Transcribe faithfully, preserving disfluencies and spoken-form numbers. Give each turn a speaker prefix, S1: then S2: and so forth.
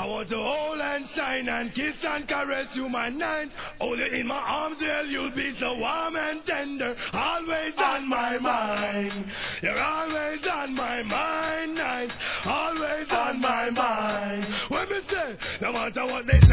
S1: I want to hold and shine and kiss and caress you my night. Hold you in my arms, girl, you'll be so warm and tender. Always on my mind. You're always on my mind, night. Always on my mind. When me say, no matter what they